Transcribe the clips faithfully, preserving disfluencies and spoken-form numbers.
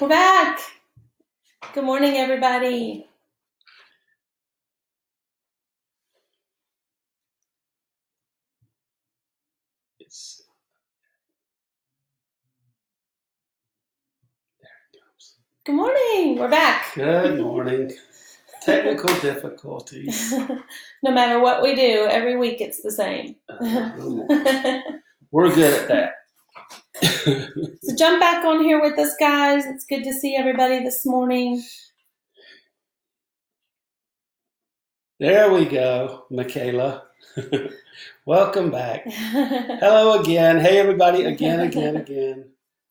We're back. Good morning, everybody. It's, there it goes. Good morning. We're back. Good morning. Technical difficulties. No matter what we do, every week it's the same. Uh, we're good at that. So jump back on here with us, guys. It's good to see everybody this morning. There we go, Michaela. Welcome back. Hello again. Hey, everybody. Again, again, again.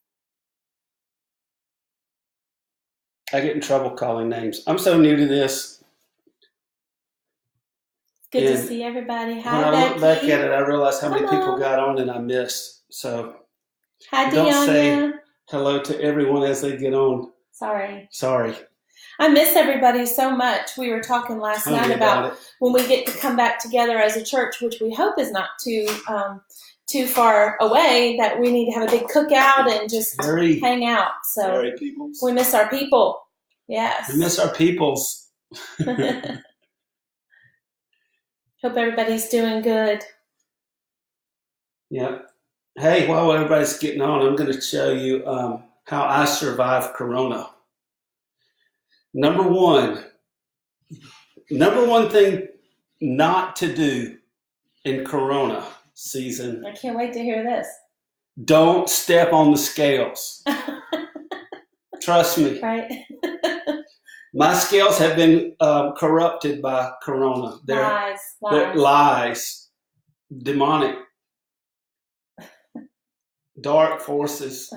I get in trouble calling names. I'm so new to this. Good and to see everybody. Hi, when I Becky. look back at it, I realize how many Hello. people got on and I missed. So Hi, don't Deanna. say hello to everyone as they get on. Sorry. Sorry. I miss everybody so much. We were talking last Tell night me about, about it. when we get to come back together as a church, which we hope is not too um, too far away, that we need to have a big cookout and just Very, hang out. So very peoples. we miss our people. Yes. We miss our peoples. Hope everybody's doing good. Yeah. Hey, while everybody's getting on, I'm going to show you um, how I survived Corona. Number one, number one thing not to do in Corona season, I can't wait to hear this. don't step on the scales. Trust me. Right? My scales have been um, corrupted by Corona. They're, lies. they're Lies. lies, demonic, dark forces,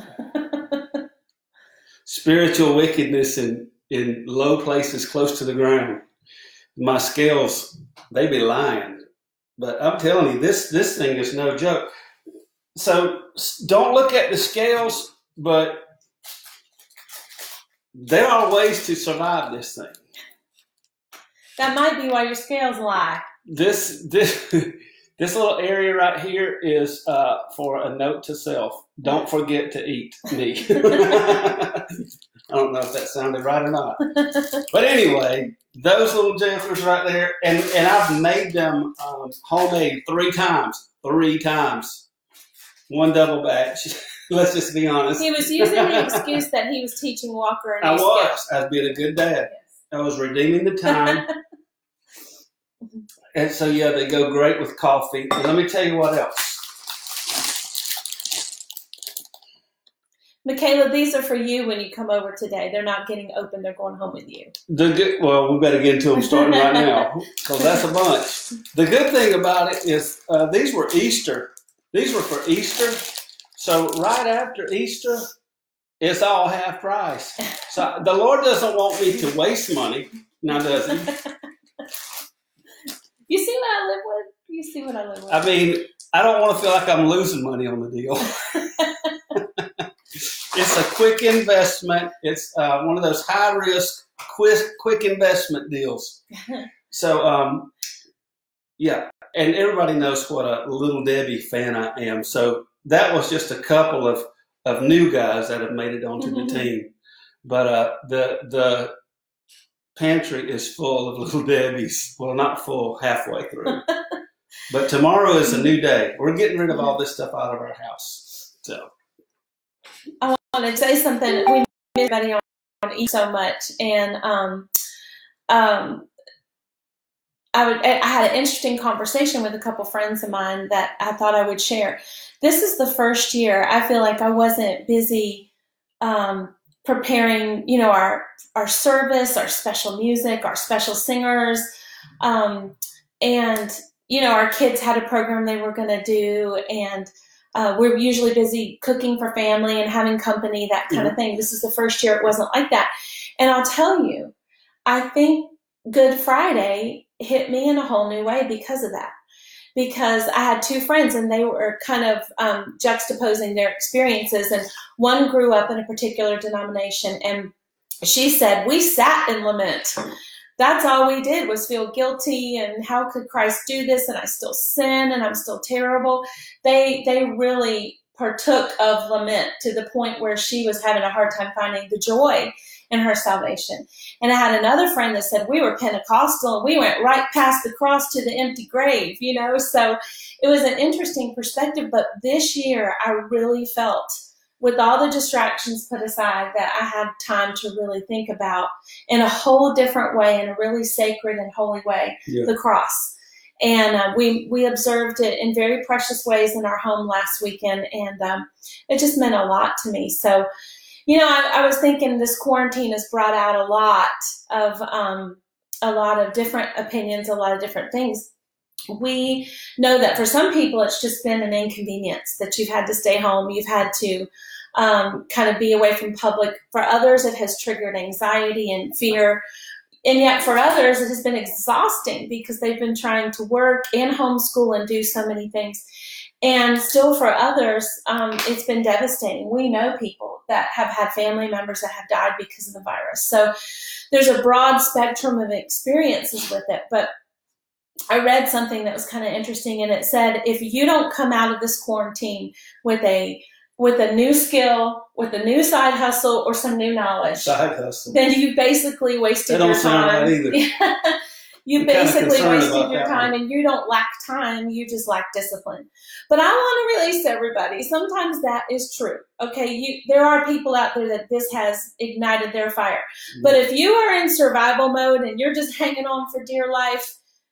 spiritual wickedness in, in low places close to the ground. My scales, they be lying. But I'm telling you, this, this thing is no joke. So don't look at the scales, but there are ways to survive this thing. That might be why your scales lie. This this this little area right here is uh, for a note to self. Don't forget to eat me. I don't know if that sounded right or not. But anyway, those little jamfers right there, and, and I've made them um, homemade three times. Three times. One double batch. Let's just be honest. He was using the excuse that he was teaching Walker and I was. I was being a good dad. Yes. I was redeeming the time. And so, yeah, they go great with coffee. And let me tell you what else. Michaela, these are for you when you come over today. They're not getting open. They're going home with you. The good, well, we better get into them starting right now because that's a bunch. The good thing about it is uh, these were Easter. These were for Easter. So right after Easter, it's all half price. So the Lord doesn't want me to waste money. Now, does he? You see what I live with? You see what I live with? I mean, I don't want to feel like I'm losing money on the deal. It's a quick investment. It's uh, one of those high-risk, quick, quick investment deals. So, um, yeah, and everybody knows what a Little Debbie fan I am. So that was just a couple of, of new guys that have made it onto the team. But uh, the the pantry is full of Little Debbies. Well, not full, halfway through. But tomorrow is a new day. We're getting rid of all this stuff out of our house. So I want to say something. We miss everybody on, on Easter so much, and um, um, I would. I had an interesting conversation with a couple friends of mine that I thought I would share. This is the first year I feel like I wasn't busy um, preparing, you know, our our service, our special music, our special singers, um, and you know, our kids had a program they were going to do, and uh, we're usually busy cooking for family and having company, that kind yeah. of thing. This is the first year it wasn't like that. And I'll tell you, I think Good Friday hit me in a whole new way because of that. Because I had two friends and they were kind of um, juxtaposing their experiences. And one grew up in a particular denomination, and she said, we sat in lament. That's all we did was feel guilty and how could Christ do this, and I still sin and I'm still terrible. They they really partook of lament to the point where she was having a hard time finding the joy in her salvation. And I had another friend that said we were Pentecostal and we went right past the cross to the empty grave, you know. So it was an interesting perspective. But this year I really felt, with all the distractions put aside, that I had time to really think about in a whole different way, in a really sacred and holy way, yeah. the cross. And uh, we we observed it in very precious ways in our home last weekend, and um, it just meant a lot to me. So, you know, I, I was thinking this quarantine has brought out a lot of um, a lot of different opinions, a lot of different things. We know that for some people, it's just been an inconvenience that you've had to stay home, you've had to um, kind of be away from public. For others, it has triggered anxiety and fear. And yet for others, it has been exhausting because they've been trying to work and homeschool and do so many things. And still for others, um, it's been devastating. We know people that have had family members that have died because of the virus. So there's a broad spectrum of experiences with it. But I read something that was kind of interesting, and it said, if you don't come out of this quarantine with a with a new skill, with a new side hustle, or some new knowledge, side hustle, then you basically wasted your time. That don't sound right either. You I'm basically wasted your time, and you don't lack time, you just lack discipline. But I want to release everybody. Sometimes that is true. Okay, you there are people out there that this has ignited their fire. Mm-hmm. But if you are in survival mode and you're just hanging on for dear life,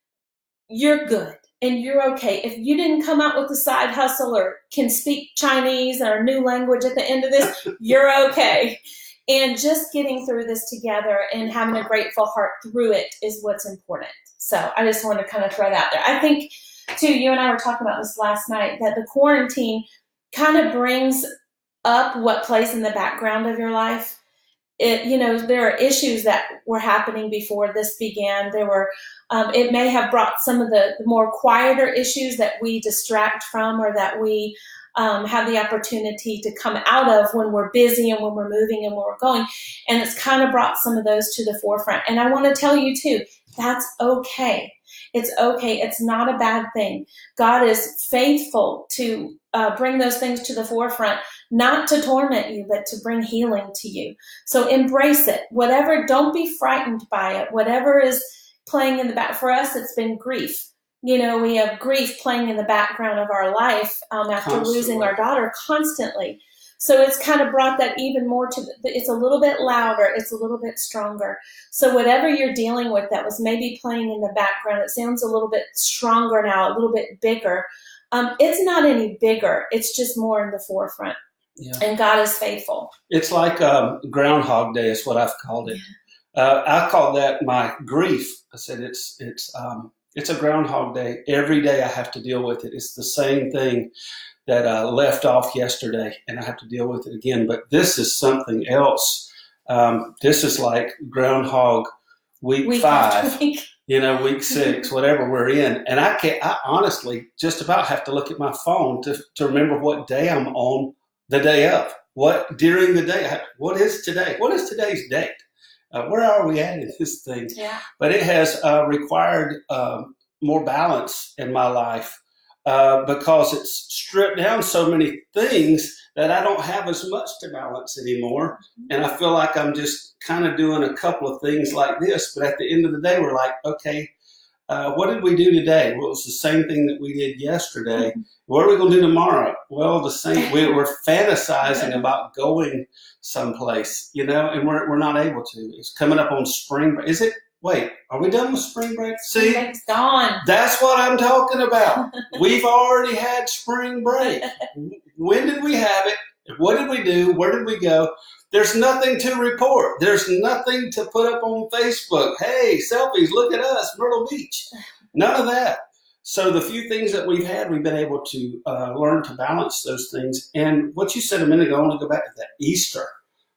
you're good. And you're okay. If you didn't come out with a side hustle or can speak Chinese or a new language at the end of this, you're okay. And just getting through this together and having a grateful heart through it is what's important. So I just wanted to kind of throw that out there. I think, too, you and I were talking about this last night, that the quarantine kind of brings up what plays in the background of your life. It, you know, there are issues that were happening before this began. There were, um, it may have brought some of the, the more quieter issues that we distract from, or that we um, have the opportunity to come out of when we're busy and when we're moving and when we're going. And it's kind of brought some of those to the forefront. And I want to tell you too, that's okay. It's okay. It's not a bad thing. God is faithful to uh, bring those things to the forefront, not to torment you, but to bring healing to you. So embrace it. Whatever, don't be frightened by it. Whatever is playing in the back, for us, it's been grief. You know, we have grief playing in the background of our life um, after constantly. losing our daughter constantly. So it's kind of brought that even more to, the, it's a little bit louder, it's a little bit stronger. So whatever you're dealing with that was maybe playing in the background, it sounds a little bit stronger now, a little bit bigger. Um, it's not any bigger, it's just more in the forefront. Yeah. And God is faithful. It's like um, Groundhog Day is what I've called it. Uh, I call that my grief. I said it's it's um, it's a Groundhog Day. Every day I have to deal with it. It's the same thing that I left off yesterday, and I have to deal with it again. But this is something else. Um, this is like Groundhog Week, week five, week. you know, week six, whatever we're in. And I can't. I honestly just about have to look at my phone to to remember what day I'm on the day of. What during the day? What is today? What is today's date? Uh, where are we at in this thing? Yeah. But it has uh, required um, more balance in my life. Uh, because it's stripped down so many things that I don't have as much to balance anymore. And I feel like I'm just kind of doing a couple of things like this. But at the end of the day, we're like, okay, uh, what did we do today? Well, it was the same thing that we did yesterday. Mm-hmm. What are we going to do tomorrow? Well, the same. We, we're fantasizing about going someplace, you know, and we're we're not able to. It's coming up on spring break. Is it? Wait, are we done with spring break? See, spring break's gone. That's what I'm talking about. We've already had spring break. When did we have it? What did we do? Where did we go? There's nothing to report. There's nothing to put up on Facebook. Hey, selfies, look at us, Myrtle Beach. None of that. So the few things that we've had, we've been able to uh, learn to balance those things. And what you said a minute ago, I want to go back to that Easter.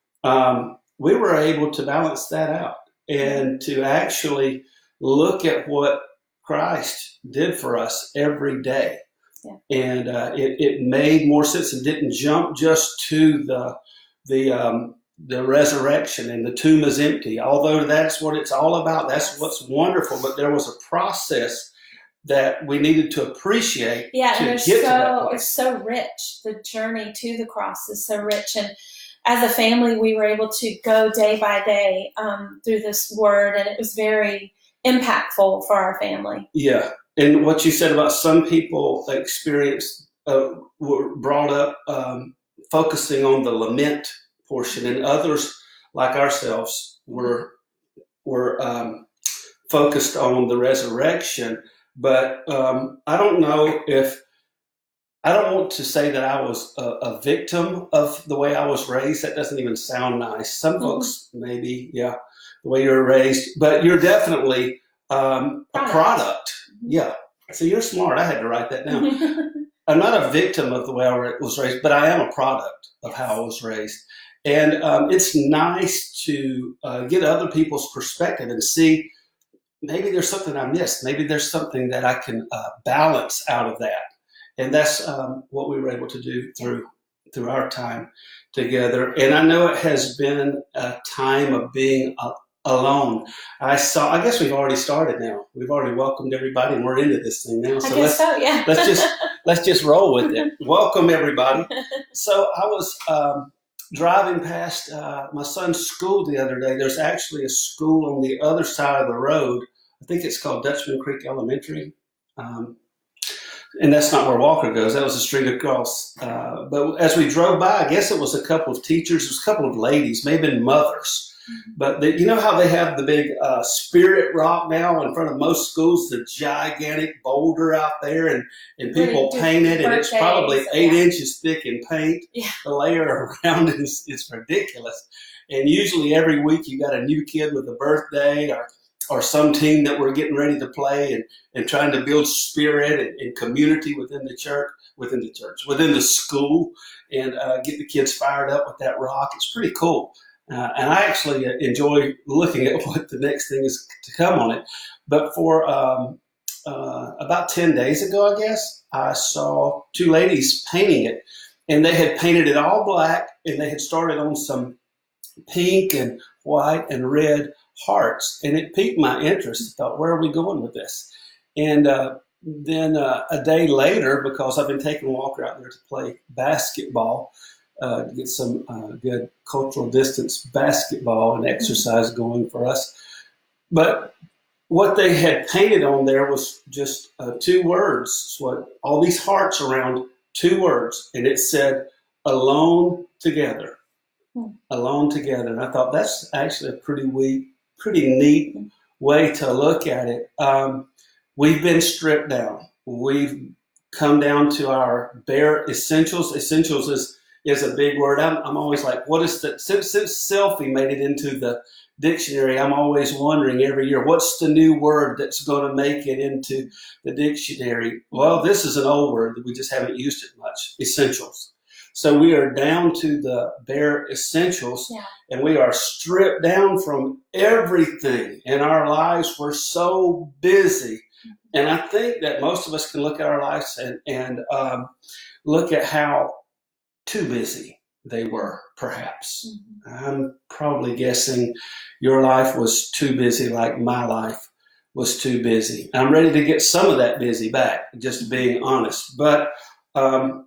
Um, we were able to balance that out. And to actually look at what Christ did for us every day. Yeah. And uh, it, it made more sense and didn't jump just to the the um, the resurrection and the tomb is empty. Although that's what it's all about. That's what's wonderful. But there was a process that we needed to appreciate Yeah, to and get they're to that so place. it's so rich. The journey to the cross is so rich, and as a family, we were able to go day by day um, through this word, and it was very impactful for our family. Yeah, and what you said about some people experience uh, were brought up um, focusing on the lament portion, and others, like ourselves, were were um, focused on the resurrection. But um, I don't know if I don't want to say that I was a, a victim of the way I was raised. That doesn't even sound nice. Some mm-hmm. folks maybe, yeah, the way you were raised, but you're definitely um, a product. Mm-hmm. Yeah. So you're smart. I had to write that down. I'm not a victim of the way I was raised, but I am a product of how I was raised. And um, it's nice to uh, get other people's perspective and see maybe there's something I missed. Maybe there's something that I can uh, balance out of that. And that's um, what we were able to do through through our time together. And I know it has been a time of being uh, alone. I saw. I guess we've already started now. We've already welcomed everybody, and we're into this thing now. So I guess let's so, yeah. let's just let's just roll with it. Welcome everybody. So I was um, driving past uh, my son's school the other day. There's actually a school on the other side of the road. I think it's called Dutchman Creek Elementary. Um, And that's not where Walker goes. That was a street across. Uh, but as we drove by, I guess it was a couple of teachers, it was a couple of ladies, maybe mothers. Mm-hmm. But the, you know how they have the big uh, Spirit Rock now in front of most schools, the gigantic boulder out there, and, and people paint it, and it's probably eight yeah. inches thick in paint. Yeah. The layer around it is, is ridiculous. And usually every week you got a new kid with a birthday or or some team that we're getting ready to play and, and trying to build spirit and, and community within the church, within the church, within the school, and uh, get the kids fired up with that rock. It's pretty cool. Uh, and I actually enjoy looking at what the next thing is to come on it. But for um, uh, about ten days ago, I guess, I saw two ladies painting it. And they had painted it all black, and they had started on some pink and white and red hearts, and it piqued my interest. I thought, where are we going with this? And uh, then uh, a day later, because I've been taking Walker out there to play basketball, uh, to get some uh, good cultural distance basketball and exercise going for us. But what they had painted on there was just uh, two words. It's what all these hearts around two words, and it said, "Alone together." Hmm. Alone together. And I thought that's actually a pretty weak. pretty neat way to look at it. Um, we've been stripped down. We've come down to our bare essentials. Essentials is is a big word. I'm, I'm always like, what is the, since, since selfie made it into the dictionary, I'm always wondering every year, what's the new word that's going to make it into the dictionary? Well, this is an old word that we just haven't used it much, essentials. So we are down to the bare essentials, yeah. and we are stripped down from everything in our lives. We're so busy. And I think that most of us can look at our lives and, and um, look at how too busy they were, perhaps. Mm-hmm. I'm probably guessing your life was too busy like my life was too busy. I'm ready to get some of that busy back, just being honest. But um,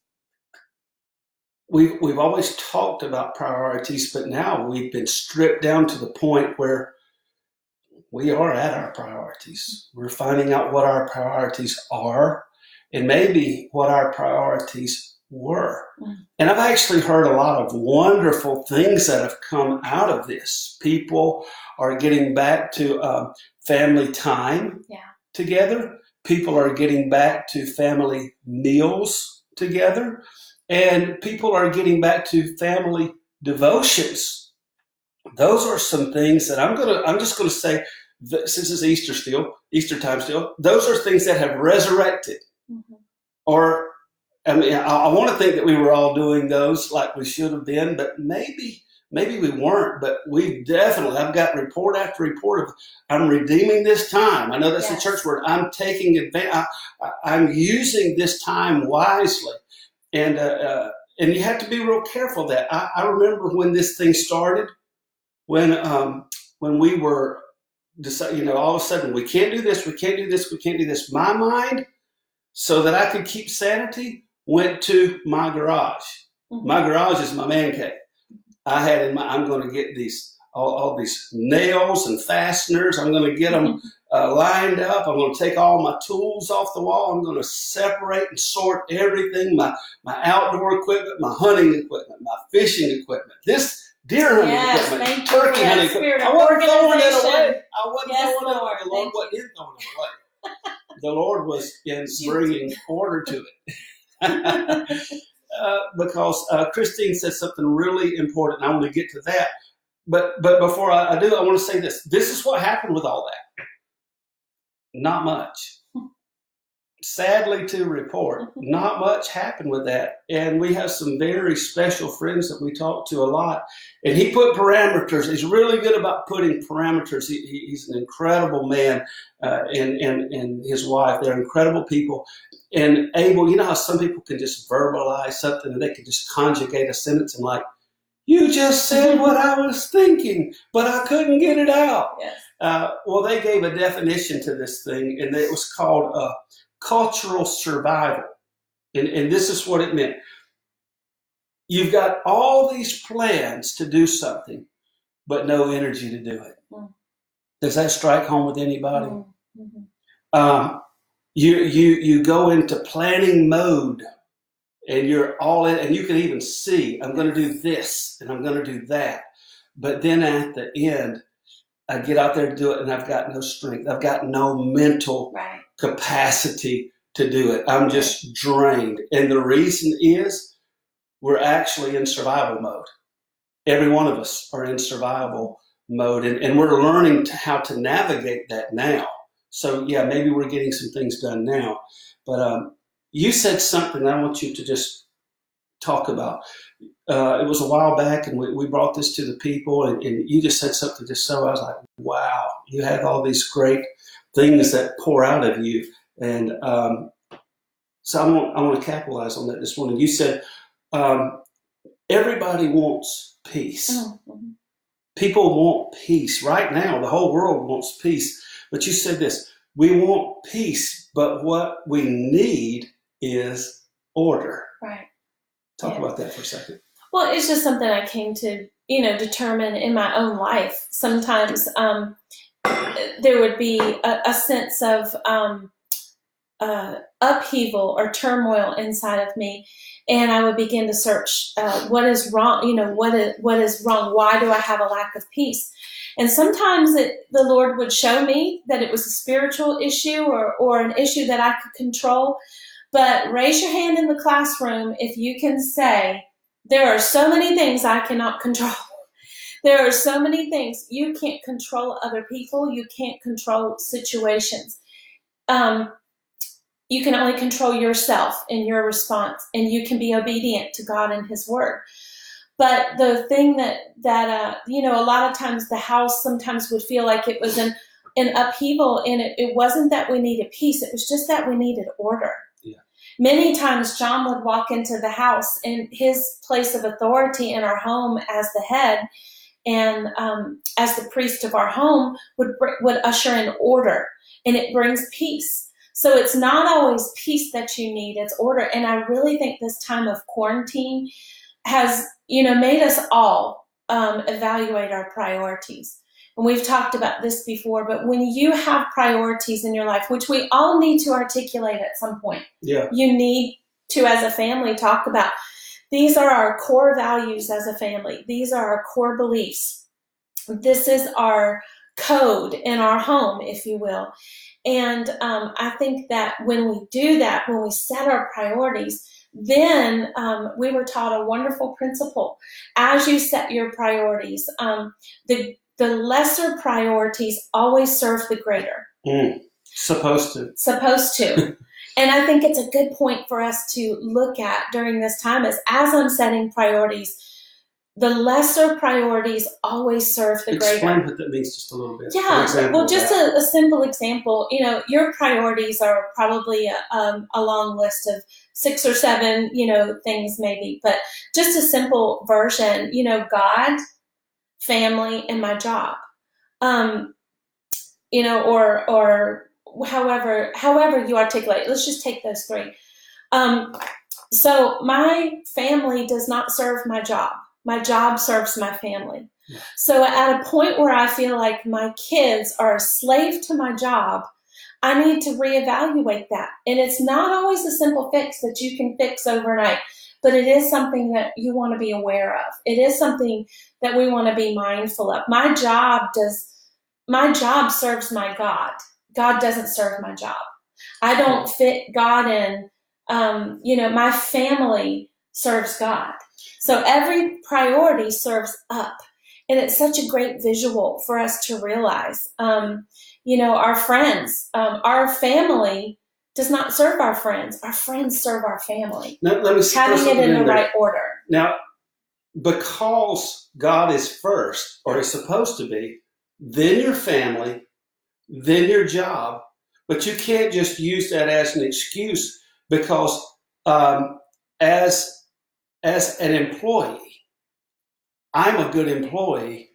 We've, we've always talked about priorities, but now we've been stripped down to the point where we are at our priorities. We're finding out what our priorities are and maybe what our priorities were. Mm. And I've actually heard a lot of wonderful things that have come out of this. People are getting back to um, family time yeah. together. People are getting back to family meals together. And people are getting back to family devotions. Those are some things that I'm gonna. I'm just gonna say, that since it's Easter still, Easter time still, those are things that have resurrected. Mm-hmm. Or, I mean, I, I want to think that we were all doing those like we should have been, but maybe, maybe we weren't. But we definitely. I've got report after report of I'm redeeming this time. I know that's yes. a church word. I'm taking advantage. I, I'm using this time wisely. And uh, uh, and you have to be real careful that. I, I remember when this thing started, when um, when we were decide, you know, all of a sudden we can't do this, we can't do this, we can't do this. My mind, so that I could keep sanity, went to my garage. Mm-hmm. My garage is my man cave. I had in my, I'm going to get these, all, all these nails and fasteners. I'm going to get them uh, lined up. I'm going to take all my tools off the wall. I'm going to separate and sort everything, my, my outdoor equipment, my hunting equipment, my fishing equipment, this deer hunting yes, equipment, turkey hunting equipment. I wasn't throwing it away. I wasn't yes, throwing Lord, it away. The Lord wasn't in throwing it away. The Lord was in bringing order to it. uh, because uh, Christine said something really important. I want to get to that. But but before I, I do, I want to say this. This is what happened with all that. Not much. Sadly to report, not much happened with that. And we have some very special friends that we talk to a lot. And he put parameters. He's really good about putting parameters. He, he, he's an incredible man, uh, and, and, and his wife. They're incredible people. And able, you know how some people can just verbalize something and they can just conjugate a sentence and like, you just said what I was thinking, but I couldn't get it out. Yes. Uh, well, they gave a definition to this thing, and it was called uh, cultural survival. And, and this is what it meant. You've got all these plans to do something, but no energy to do it. Mm. Does that strike home with anybody? Mm-hmm. Um, you, you, you go into planning mode, and you're all in, and you can even see, I'm going to do this, and I'm going to do that. But then at the end, I get out there to do it, and I've got no strength. I've got no mental right. capacity to do it. I'm just drained. And the reason is we're actually in survival mode. Every one of us are in survival mode, and, and we're learning to how to navigate that now. So, yeah, maybe we're getting some things done now. But um, you said something I want you to just talk about. Uh, it was a while back, and we, we brought this to the people, and, and you just said something just so I was like, wow, you have all these great things that pour out of you. And um, so I want, I want to capitalize on that this morning. You said um, everybody wants peace. Mm-hmm. People want peace. Right now, the whole world wants peace. But you said this, we want peace, but what we need is order. Right. Talk yeah. about that for a second. Well, it's just something I came to, you know, determine in my own life. Sometimes um, there would be a, a sense of um, uh, upheaval or turmoil inside of me, and I would begin to search uh, what is wrong. You know, what is what is wrong? Why do I have a lack of peace? And sometimes it, the Lord would show me that it was a spiritual issue or or an issue that I could control. But raise your hand in the classroom if you can say, there are so many things I cannot control. There are so many things. You can't control other people. You can't control situations. Um, you can only control yourself and your response, and you can be obedient to God and His Word. But the thing that, that uh, you know, a lot of times the house sometimes would feel like it was an, an upheaval, and it, it wasn't that we needed peace. It was just that we needed order. Many times John would walk into the house in his place of authority in our home as the head and um, as the priest of our home would would usher in order, and it brings peace. So it's not always peace that you need, it's order. And I really think this time of quarantine has, you know, made us all um, evaluate our priorities. And we've talked about this before, but when you have priorities in your life, which we all need to articulate at some point, yeah. you need to, as a family, talk about, these are our core values as a family. These are our core beliefs. This is our code in our home, if you will. And um, I think that when we do that, when we set our priorities, then um, we were taught a wonderful principle. As you set your priorities, um, the The lesser priorities always serve the greater. Mm, supposed to. Supposed to. And I think it's a good point for us to look at during this time is as I'm setting priorities, the lesser priorities always serve the Explain greater. Explain what that means just a little bit. Yeah. Well, just a, a simple example. You know, your priorities are probably a, um, a long list of six or seven, you know, things maybe. But just a simple version, you know, God, family, and my job. Um, you know, or or however however you articulate. Let's just take those three. Um, so my family does not serve my job. My job serves my family. Yeah. So at a point where I feel like my kids are a slave to my job, I need to reevaluate that. And it's not always a simple fix that you can fix overnight, but it is something that you want to be aware of. It is something that we want to be mindful of. My job does, my job serves my God. God doesn't serve my job. I don't fit God in. Um, you know, my family serves God. So every priority serves up. And it's such a great visual for us to realize. Um, you know, our friends, um, our family does not serve our friends. Our friends serve our family. Now, let me having it in the right order. Now, because God is first, or is supposed to be, then your family, then your job, but you can't just use that as an excuse, because um, as as an employee, I'm a good employee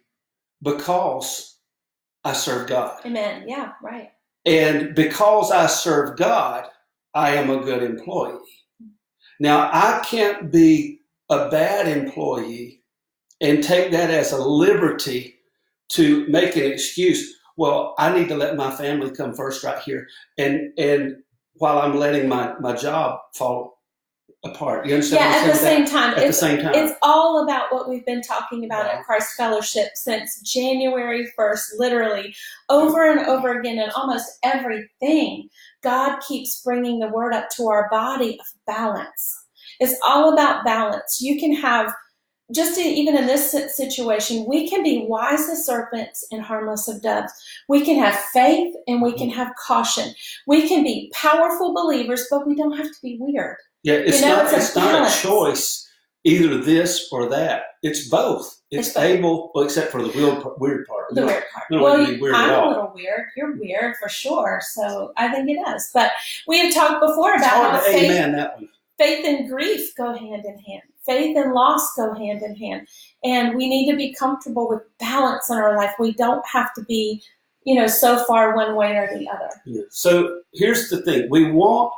because I serve God. Amen. Yeah, right. And because I serve God, I am a good employee. Now, I can't be a bad employee and take that as a liberty to make an excuse. Well, I need to let my family come first right here. And and while I'm letting my, my job fall apart. You understand? Yeah, at the same time. At the same time. It's all about what we've been talking about Right. at Christ Fellowship since January first, literally, over and over again in almost everything. God keeps bringing the word up to our body of balance. It's all about balance. You can have, just even in this situation, we can be wise as serpents and harmless as doves. We can have faith and we can have caution. We can be powerful believers, but we don't have to be weird. Yeah, it's, you know, not, it's, it's not a choice, either this or that. It's both. It's, it's able, well, except for the weird, weird part. The weird part. Well, weird I'm a little weird. You're weird for sure. So I think it is. But we have talked before about how faith, amen, that one. faith and grief go hand in hand. Faith and loss go hand in hand. And we need to be comfortable with balance in our life. We don't have to be, you know, so far one way or the other. Yeah. So here's the thing. We want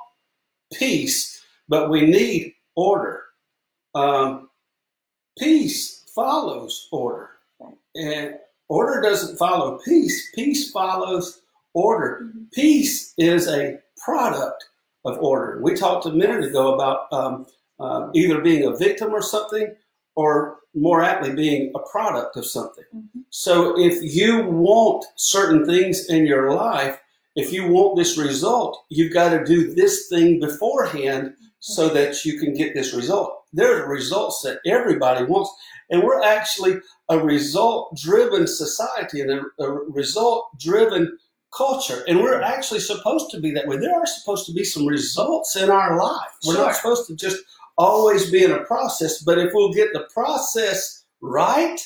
peace, but we need order. Um, peace follows order. Right. And order doesn't follow peace. Peace follows order. Mm-hmm. Peace is a product of order. We talked a minute ago about um, uh, either being a victim or something, or more aptly being a product of something. Mm-hmm. So if you want certain things in your life, if you want this result, you've got to do this thing beforehand so that you can get this result. There are results that everybody wants, and we're actually a result-driven society and a, a result-driven culture, and we're actually supposed to be that way. There are supposed to be some results in our life. We're Sure. not supposed to just always be in a process, but if we'll get the process right,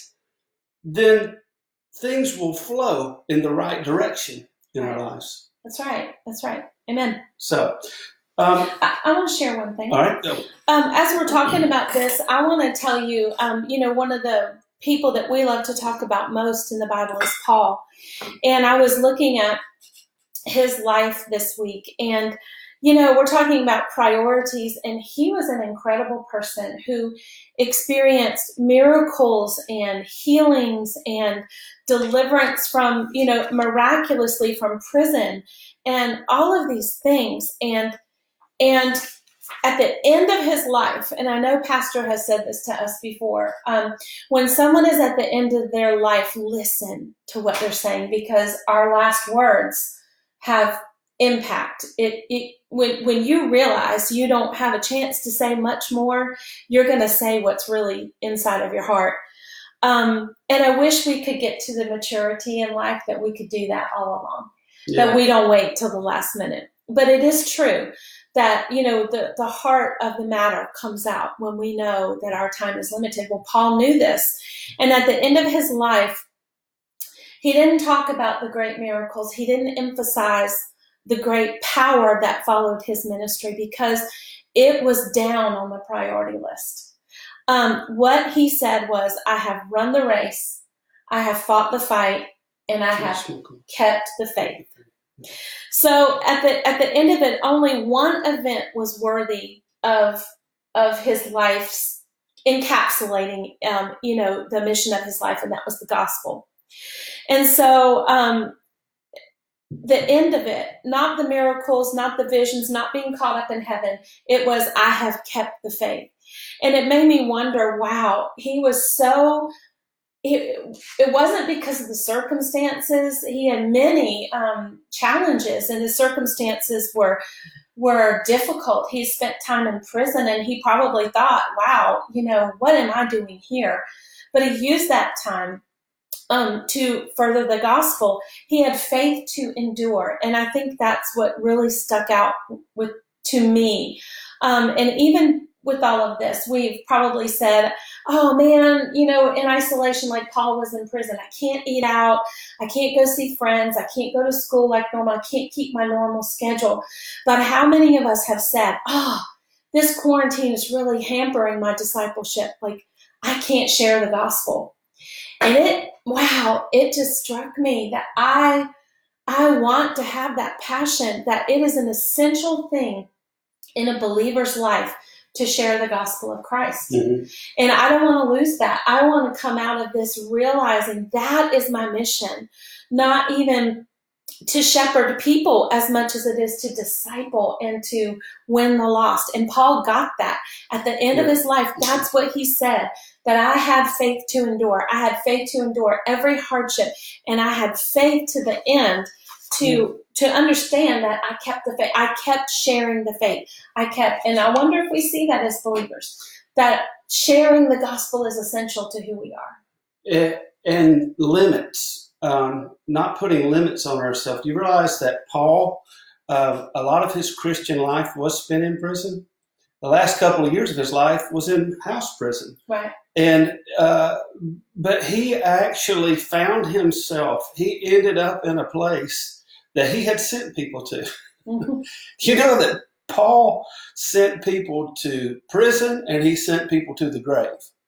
then things will flow in the right direction in our lives. That's right. That's right. Amen. So, um, I, I want to share one thing. All right. Um, as we're talking about this, I want to tell you, um, you know, one of the people that we love to talk about most in the Bible is Paul. And I was looking at his life this week, and, you know, we're talking about priorities, and he was an incredible person who experienced miracles and healings and deliverance from, you know, miraculously from prison and all of these things. And, and at the end of his life, and I know Pastor has said this to us before, um, when someone is at the end of their life, listen to what they're saying, because our last words have impact. It, it when when you realize you don't have a chance to say much more, you're going to say what's really inside of your heart. Um, and I wish we could get to the maturity in life that we could do that all along, yeah. That we don't wait till the last minute. But it is true that, you know, the, the heart of the matter comes out when we know that our time is limited. Well, Paul knew this. And at the end of his life, he didn't talk about the great miracles. He didn't emphasize the great power that followed his ministry, because it was down on the priority list. Um, what he said was, I have run the race. I have fought the fight. and I have kept the faith. So at the at the end of it, only one event was worthy of of his life's encapsulating, um, you know, the mission of his life, and that was the gospel. And so um, the end of it, not the miracles, not the visions, not being caught up in heaven, it was, I have kept the faith. And it made me wonder, wow, he was so... It, it wasn't because of the circumstances. He had many um, challenges, and his circumstances were were difficult. He spent time in prison, and he probably thought, wow, you know, what am I doing here? But he used that time um, to further the gospel. He had faith to endure, and I think that's what really stuck out with to me. Um, and even with all of this, we've probably said, oh man, you know, in isolation, like Paul was in prison, I can't eat out, I can't go see friends, I can't go to school like normal, I can't keep my normal schedule. But how many of us have said, oh, this quarantine is really hampering my discipleship, like I can't share the gospel. And it, wow, it just struck me that I, I want to have that passion, that it is an essential thing in a believer's life to share the gospel of Christ. Mm-hmm. And I don't want to lose that. I want to come out of this realizing that is my mission, not even to shepherd people as much as it is to disciple and to win the lost. And Paul got that. At the end yeah. of his life, that's what he said, that I had faith to endure. I had faith to endure every hardship, and I had faith to the end to yeah. to understand that I kept the faith. I kept sharing the faith. I kept, and I wonder if we see that as believers, that sharing the gospel is essential to who we are. It, and limits, um, not putting limits on ourselves. Do you realize that Paul, uh, a lot of his Christian life was spent in prison? The last couple of years of his life was in house prison. Right. And, uh, but he actually found himself, he ended up in a place that he had sent people to. Mm-hmm. You know that Paul sent people to prison, and he sent people to the grave.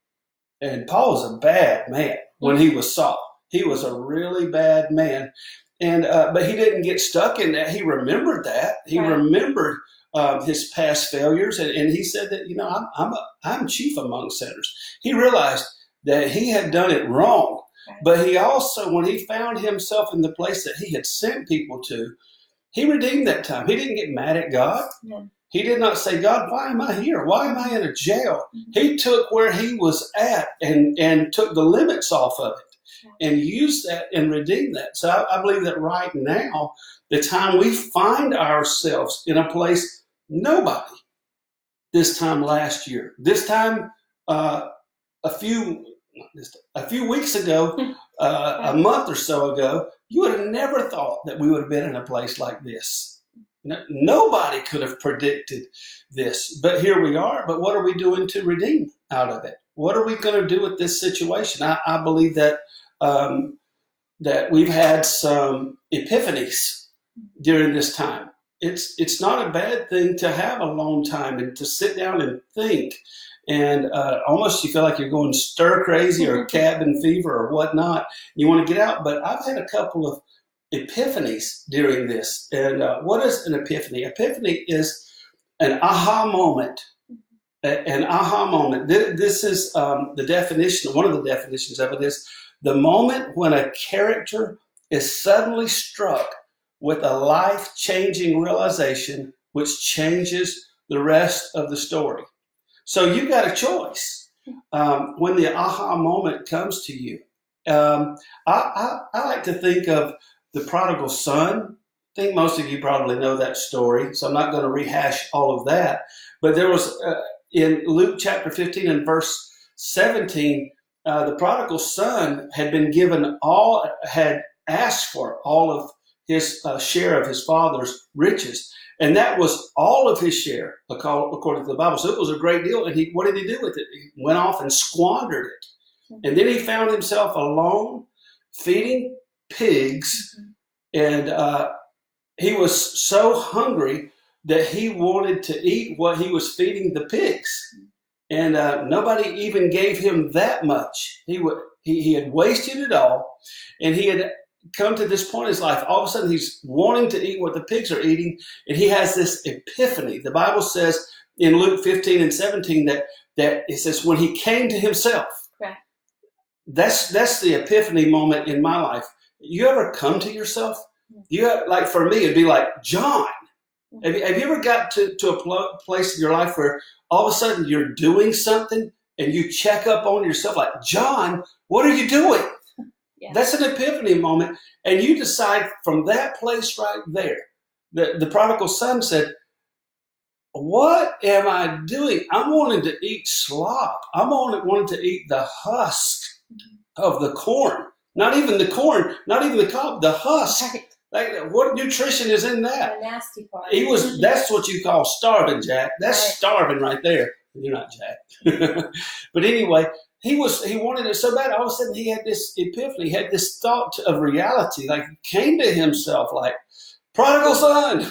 And Paul was a bad man when he was Saul. He was a really bad man. And uh, but he didn't get stuck in that. He remembered that. He right. remembered um, his past failures. And, and he said that, you know, I'm, I'm, a, I'm chief among sinners. He realized that he had done it wrong. But he also, when he found himself in the place that he had sent people to, he redeemed that time. He didn't get mad at God. Yeah. He did not say, God, why am I here? Why am I in a jail? Mm-hmm. He took where he was at and, and took the limits off of it yeah. and used that and redeemed that. So I, I believe that right now, the time we find ourselves in a place, nobody, this time last year, this time uh, a few A few weeks ago, uh, a month or so ago, you would have never thought that we would have been in a place like this. No, nobody could have predicted this, but here we are. But what are we doing to redeem out of it? What are we going to do with this situation? I, I believe that um, that we've had some epiphanies during this time. It's it's not a bad thing to have a long time and to sit down and think. And uh, almost you feel like you're going stir crazy or cabin fever or whatnot. You want to get out. But I've had a couple of epiphanies during this. And uh, what is an epiphany? Epiphany is an aha moment. An aha moment. This is um, the definition. One of the definitions of it is the moment when a character is suddenly struck with a life-changing realization which changes the rest of the story. So you've got a choice um, when the aha moment comes to you. Um, I, I, I like to think of the prodigal son. I think most of you probably know that story, so I'm not going to rehash all of that. But there was, uh, in Luke chapter fifteen and verse seventeen, uh, the prodigal son had been given all, had asked for all of his uh, share of his father's riches. And that was all of his share, according to the Bible. So it was a great deal. And he, what did he do with it? He went off and squandered it. And then he found himself alone, feeding pigs. And uh, he was so hungry that he wanted to eat what he was feeding the pigs. And uh, nobody even gave him that much. He, would, he, he had wasted it all. And he had come to this point in his life. All of a sudden, he's wanting to eat what the pigs are eating, and he has this epiphany. The Bible says in Luke fifteen and seventeen that that it says when he came to himself. Right. That's that's the epiphany moment in my life. You ever come to yourself? You have, like for me, it'd be like John. Have you, have you ever got to, to a pl- place in your life where all of a sudden you're doing something and you check up on yourself like, John, what are you doing? Yeah. That's an epiphany moment. And you decide from that place right there, the, the prodigal son said, what am I doing? I'm wanting to eat slop. I'm wanting, wanting to eat the husk of the corn. Not even the corn, not even the cob, the husk. Right. Like, what nutrition is in that? The nasty part. He was. That's what you call starving, Jack. That's right. Starving right there. You're not Jack. But anyway, he was. He wanted it so bad. All of a sudden, he had this epiphany. He had this thought of reality. Like, he came to himself, like, prodigal son.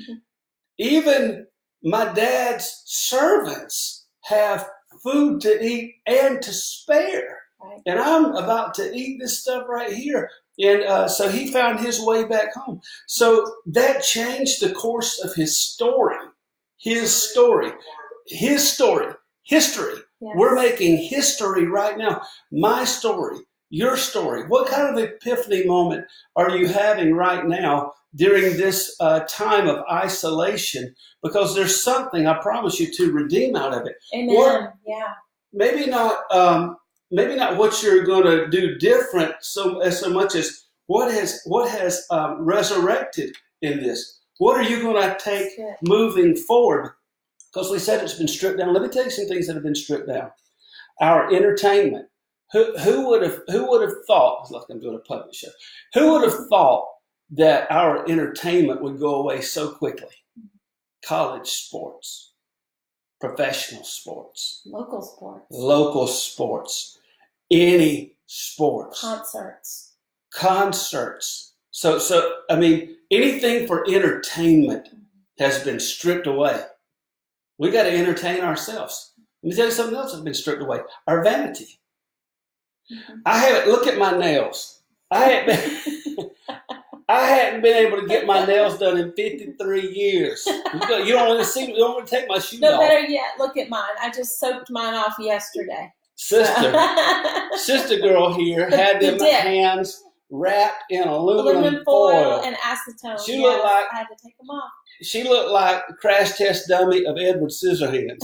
Even my dad's servants have food to eat and to spare, right. And I'm about to eat this stuff right here. And uh, so he found his way back home. So that changed the course of his story. His story. His story. History. Yes. We're making history right now. My story. Your story. What kind of epiphany moment are you having right now during this uh, time of isolation? Because there's something, I promise you, to redeem out of it. Amen. Or yeah. Maybe not... Um, Maybe not what you're going to do different so as so much as what has what has um, resurrected in this. What are you going to take moving forward? Because we said it's been stripped down. Let me tell you some things that have been stripped down. Our entertainment. Who who would have who would have thought? Like I'm doing a public show. Who would have thought that our entertainment would go away so quickly? College sports, professional sports, local sports, local sports. Any sports. Concerts. Concerts. So, so I mean, anything for entertainment has been stripped away. We got to entertain ourselves. Let me tell you something else that's been stripped away. Our vanity. Mm-hmm. I haven't, look at my nails. I hadn't been, I hadn't been able to get my nails done in fifty-three years. You don't, you don't want to see, you don't want to take my shoes no, off. No, better yet, look at mine. I just soaked mine off yesterday. Sister, sister girl here had them hands wrapped in aluminum, aluminum foil, foil and acetone. She yes, looked like I had to take them off. She looked like the crash test dummy of Edward Scissorhands.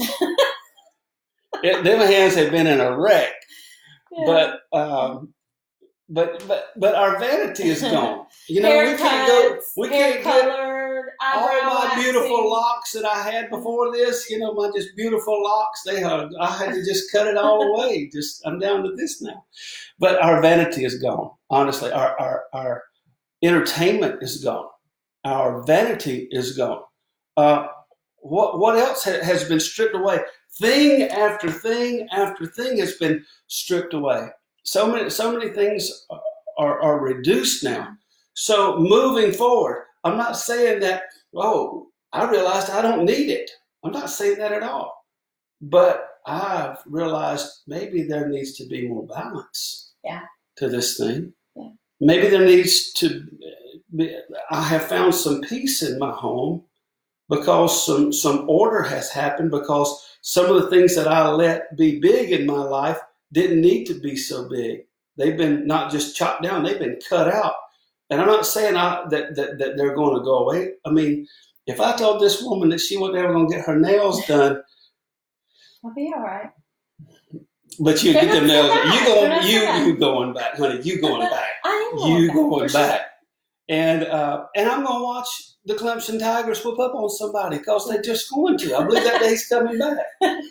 it, them hands had been in a wreck, yeah. but um, but but but our vanity is gone. You know, hair we cuts, can't go. We hair can't colored, all my waxing. beautiful locks that I had before this, you know, my just beautiful locks, they had, I had to just cut it all away. Just, I'm down to this now. But our vanity is gone. Honestly, our, our, our entertainment is gone. Our vanity is gone. Uh, what, what else ha- has been stripped away? Thing after thing after thing has been stripped away. So many, so many things are, are reduced now. So moving forward, I'm not saying that, oh, I realized I don't need it. I'm not saying that at all. But I've realized maybe there needs to be more balance yeah. to this thing. Yeah. Maybe there needs to be, I have found some peace in my home because some, some order has happened, because some of the things that I let be big in my life didn't need to be so big. They've been not just chopped down, they've been cut out. And I'm not saying I, that, that that they're going to go away. I mean, if I told this woman that she wasn't ever going to get her nails done, I'll be all right. But you get the nails. You going, you you going back, honey. You going back. I am you back, going sure. back. And uh, and I'm going to watch the Clemson Tigers whoop up on somebody because they're just going to. I believe that day's coming back.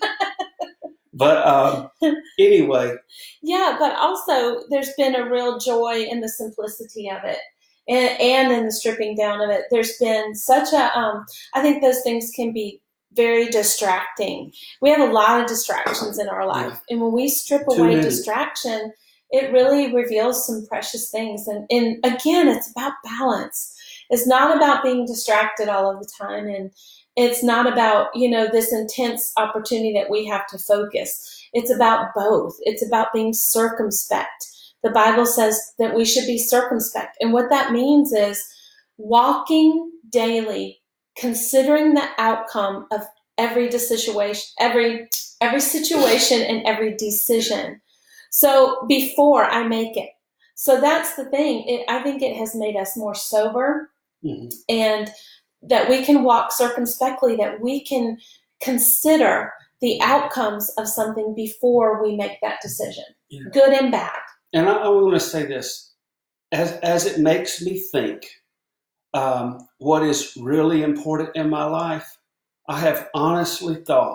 But um, anyway. Yeah, but also there's been a real joy in the simplicity of it, and, and in the stripping down of it. There's been such a, um, I think those things can be very distracting. We have a lot of distractions in our life. Yeah. And when we strip Too away many. distraction, it really reveals some precious things. And, and again, it's about balance. It's not about being distracted all of the time. And it's not about, you know, this intense opportunity that we have to focus. It's about both. It's about being circumspect, the Bible says that we should be circumspect. And what that means is walking daily, considering the outcome of every situation, every every situation and every decision. So before I make it. So that's the thing. It, I think it has made us more sober, mm-hmm. and that we can walk circumspectly, that we can consider the outcomes of something before we make that decision, yeah. good and bad. And I, I want to say this, as as it makes me think, um, what is really important in my life, I have honestly thought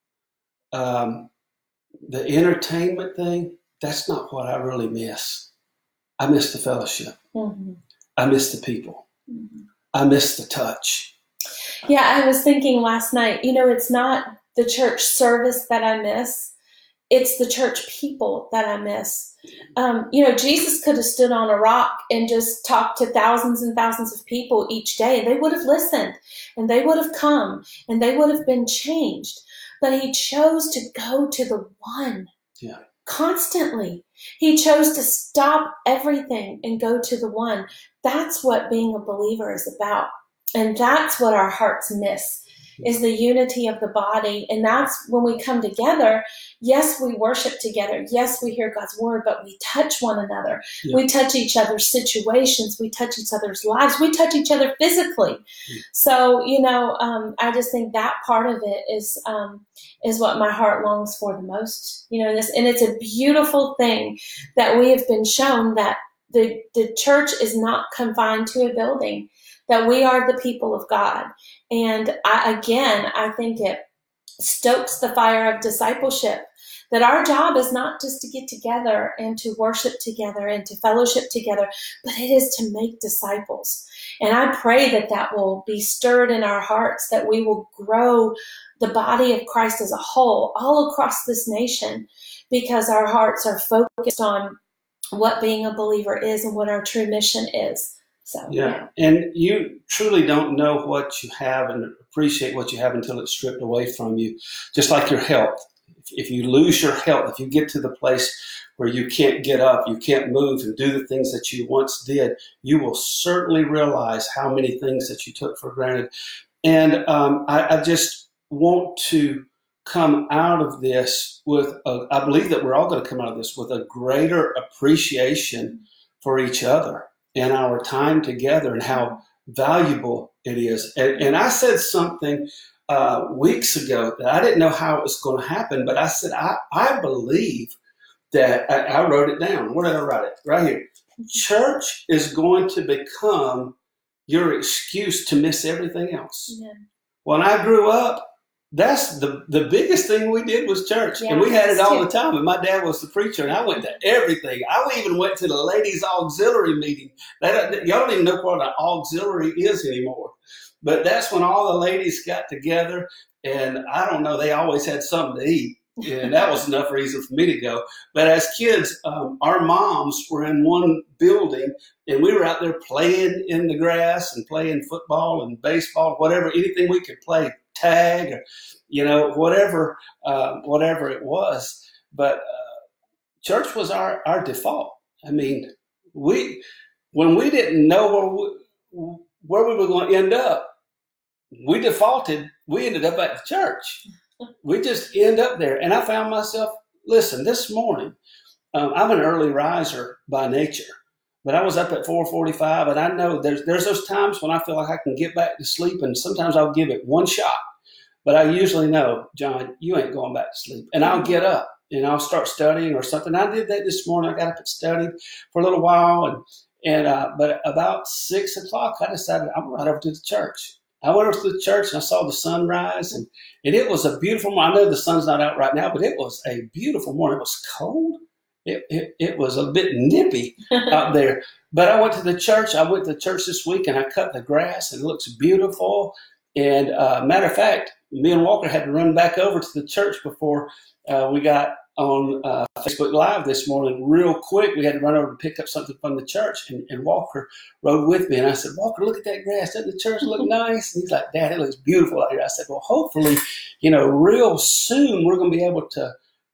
um, the entertainment thing, that's not what I really miss. I miss the fellowship. Mm-hmm. I miss the people. Mm-hmm. I miss the touch. Yeah, I was thinking last night, you know, it's not the church service that I miss. It's the church people that I miss. Um, you know, Jesus could have stood on a rock and just talked to thousands and thousands of people each day. They would have listened, and they would have come, and they would have been changed. But he chose to go to the one. Yeah. Constantly. He chose to stop everything and go to the one. That's what being a believer is about. And that's what our hearts miss, is the unity of the body. And that's when we come together. Yes, we worship together. Yes, we hear God's word, but we touch one another. Yeah. We touch each other's situations. We touch each other's lives. We touch each other physically. Yeah. So, you know, um, I just think that part of it is um, is what my heart longs for the most. You know, this, and it's a beautiful thing that we have been shown that the the church is not confined to a building, that we are the people of God. And I, again, I think it stokes the fire of discipleship, that our job is not just to get together and to worship together and to fellowship together, but it is to make disciples. And I pray that that will be stirred in our hearts, that we will grow the body of Christ as a whole all across this nation, because our hearts are focused on what being a believer is and what our true mission is. So, yeah. yeah, and you truly don't know what you have and appreciate what you have until it's stripped away from you. Just like your health. If you lose your health, if you get to the place where you can't get up, you can't move and do the things that you once did, you will certainly realize how many things that you took for granted. And um, I, I just want to come out of this with, a, I believe that we're all going to come out of this with a greater appreciation for each other and our time together and how valuable it is. And, and I said something uh, weeks ago that I didn't know how it was going to happen, but I said, I, I believe that, I, I wrote it down. Where did I write it? Right here. Church is going to become your excuse to miss everything else. Yeah. When I grew up, that's the, the biggest thing we did was church. Yeah, and we had it all the time. And my dad was the preacher, and I went to everything. I even went to the ladies' auxiliary meeting. That, y'all don't even know what an auxiliary is anymore. But that's when all the ladies got together, and I don't know, they always had something to eat. And that was enough reason for me to go. But as kids, um, our moms were in one building, and we were out there playing in the grass and playing football and baseball, whatever, anything we could play, tag, or, you know, whatever, uh, whatever it was. But uh, church was our, our default. I mean, we when we didn't know where we, where we were going to end up, we defaulted. We ended up at the church. We just end up there. And I found myself, listen, this morning, um, I'm an early riser by nature, but I was up at four forty-five, and I know there's there's those times when I feel like I can get back to sleep, and sometimes I'll give it one shot. But I usually know, John, you ain't going back to sleep. And I'll get up, and I'll start studying or something. I did that this morning. I got up and studied for a little while. and and uh, But about six o'clock, I decided I'm right over to the church. I went over to the church, and I saw the sun rise, and, and it was a beautiful morning. I know the sun's not out right now, but it was a beautiful morning. It was cold. It, it, it was a bit nippy out there. But I went to the church. I went to church this week, and I cut the grass, and it looks beautiful. And uh, matter of fact, me and Walker had to run back over to the church before uh, we got on uh, Facebook Live this morning real quick. We had to run over to pick up something from the church, and, and Walker rode with me. And I said, Walker, look at that grass. Doesn't the church look nice? And he's like, Dad, it looks beautiful out here. I said, well, hopefully, you know, real soon we're going to be able to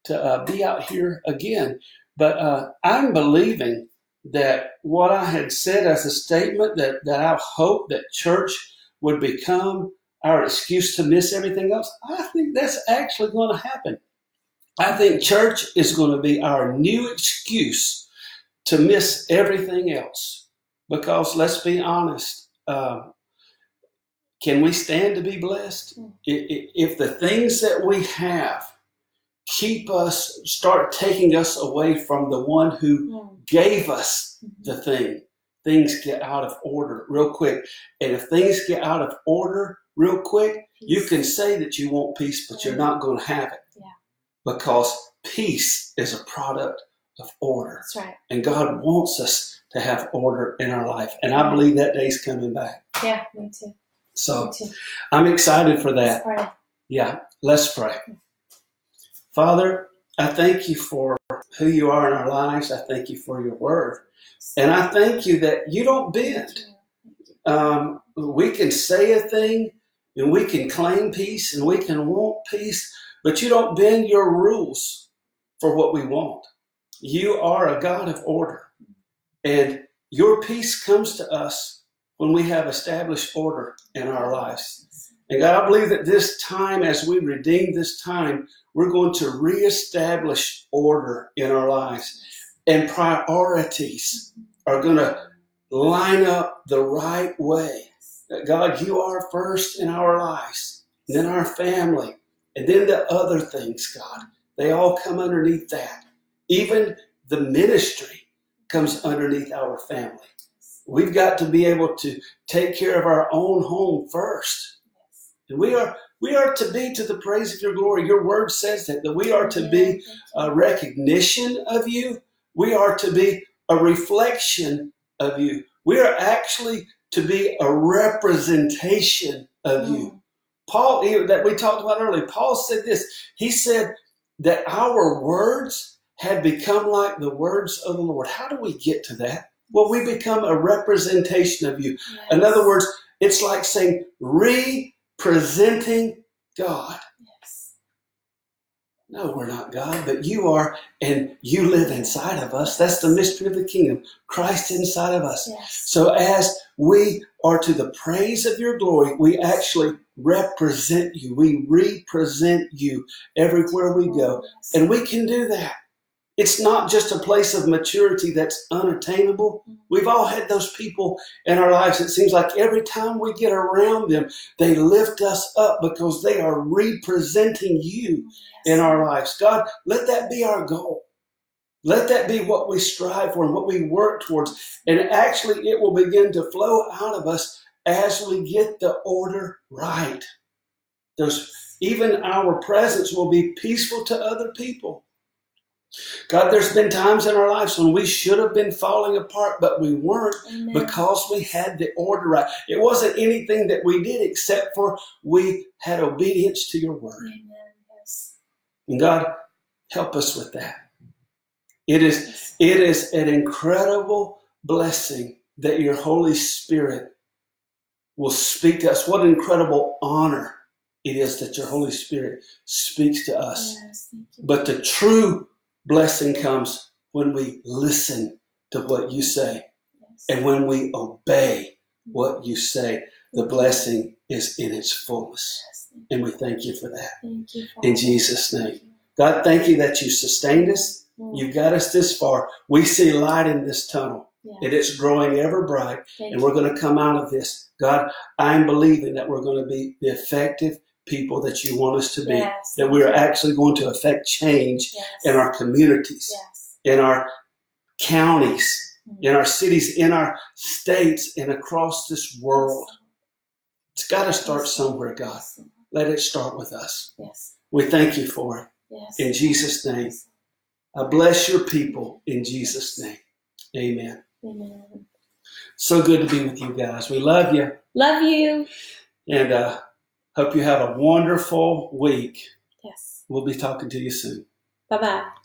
to uh, be out here again. But uh, I'm believing that what I had said as a statement, that, that I hope that church would become our excuse to miss everything else, I think that's actually going to happen. I think church is going to be our new excuse to miss everything else. Because let's be honest, uh, can we stand to be blessed? If the things that we have keep us, start taking us away from the one who gave us the thing, things get out of order real quick. And if things get out of order real quick, peace. You can say that you want peace, but you're not going to have it. Yeah. Because peace is a product of order. That's right. And God wants us to have order in our life. And I believe that day's coming back. Yeah, me too. So me too. I'm excited for that. Let's pray. Yeah, let's pray. Father, I thank you for who you are in our lives. I thank you for your word. And I thank you that you don't bend. Um, we can say a thing and we can claim peace and we can want peace, but you don't bend your rules for what we want. You are a God of order. And your peace comes to us when we have established order in our lives. And God, I believe that this time, as we redeem this time, we're going to reestablish order in our lives. And priorities are going to line up the right way. That God, you are first in our lives, and then our family, and then the other things, God. They all come underneath that. Even the ministry comes underneath our family. We've got to be able to take care of our own home first. And we are we are to be to the praise of your glory. Your word says that, that we are to be a recognition of you. We are to be a reflection of you. We are actually to be a representation of you. Paul, that we talked about earlier, Paul said this. He said that our words had become like the words of the Lord. How do we get to that? Well, we become a representation of you. Yes. In other words, it's like saying representing God. Yes. No, we're not God, but you are, and you live inside of us. That's the mystery of the kingdom. Christ inside of us. Yes. So as we are to the praise of your glory, we actually represent you. We represent you everywhere we go. Yes. And we can do that. It's not just a place of maturity that's unattainable. We've all had those people in our lives. It seems like every time we get around them, they lift us up because they are representing you in our lives. God, let that be our goal. Let that be what we strive for and what we work towards. And actually, it will begin to flow out of us as we get the order right. There's, even our presence will be peaceful to other people. God, there's been times in our lives when we should have been falling apart, but we weren't. Amen. Because we had the order right. It wasn't anything that we did except for we had obedience to your word. Amen. Yes. And God, help us with that. It is, it is an incredible blessing that your Holy Spirit will speak to us. What an incredible honor it is that your Holy Spirit speaks to us. Yes, thank you. But the true blessing comes when we listen to what you say. Yes. And when we obey what you say, the blessing is in its fullness. Yes. And we thank you for that. Thank you, in Jesus' name. God, thank you that you sustained us. Mm. You've got us this far. We see light in this tunnel. Yes. And it's growing ever bright. Thank and we're going to come out of this. God, I'm believing that we're going to be the effective people that you want us to be, yes. that we are actually going to affect change yes. in our communities, yes. in our counties, mm-hmm. in our cities, in our states, and across this world. It's got to start yes. somewhere, God. Yes. Let it start with us. Yes. We thank you for it. Yes. In Jesus' name. Yes. I bless your people in Jesus' name. Amen. Amen. So good to be with you guys. We love you. Love you. And, uh, hope you have a wonderful week. Yes. We'll be talking to you soon. Bye-bye.